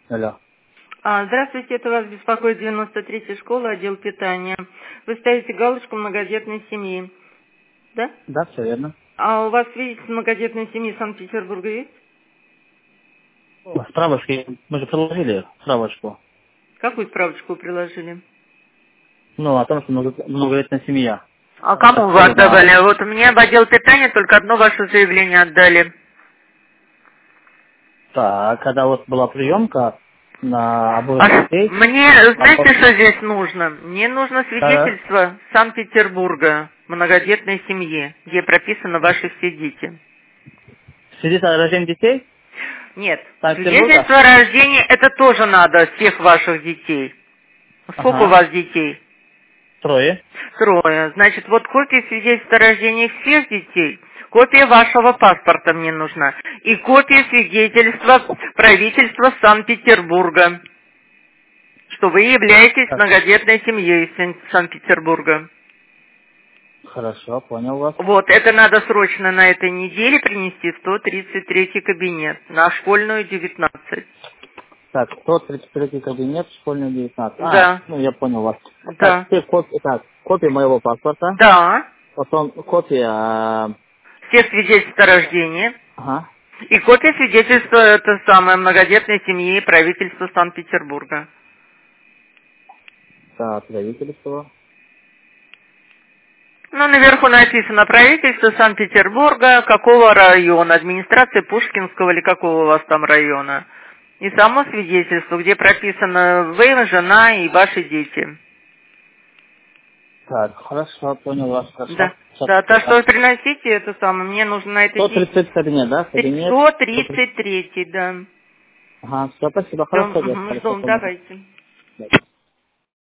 Алло. Здравствуйте, это вас беспокоит 93-я школа, отдел питания. Вы ставите галочку многодетной семьи, да? Да, все верно. А у вас свидетельство многодетной семьи Санкт-Петербурга есть? Справочки, мы же приложили справочку. Какую справочку вы приложили? Ну, о том, что многодетная семья. А кому вы отдавали? Вот мне в отдел питания только одно ваше заявление отдали. Так, когда вот была приемка на обоих детей... Мне, знаете, что здесь нужно? Мне нужно свидетельство Санкт-Петербурга многодетной семьи, где прописаны ваши все дети. Свидетельство о рождении детей? Нет, Санкт-Петербурга? свидетельство о рождении, это тоже надо всех ваших детей. Сколько у вас детей? 3. 3. Значит, вот копия свидетельства о рождении всех детей, копия вашего паспорта мне нужна, и копия свидетельства правительства Санкт-Петербурга, что вы являетесь многодетной семьей Санкт-Петербурга. Хорошо, понял вас. Вот, это надо срочно на этой неделе принести в 133-й кабинет, на школьную 19. Так, 133 кабинет, школьный 19. Да. Ну, я понял вас. Да. Так, копия моего паспорта. Да. Потом копия... Всех свидетельств о рождении. Ага. И копия свидетельства, это самое, многодетной семьи и правительства Санкт-Петербурга. Так, правительство. Ну, наверху написано правительство Санкт-Петербурга, какого района, администрации Пушкинского или какого у вас там района. И само свидетельство, где прописано вы, жена и ваши дети. Так, хорошо, понял вас, хорошо. Да, да, так что вы приносите это самое, мне нужно на этой 130 кабинет, да? Кабинет. 133, да. Ага, все, спасибо, хорошо. Ждем, давайте. Да.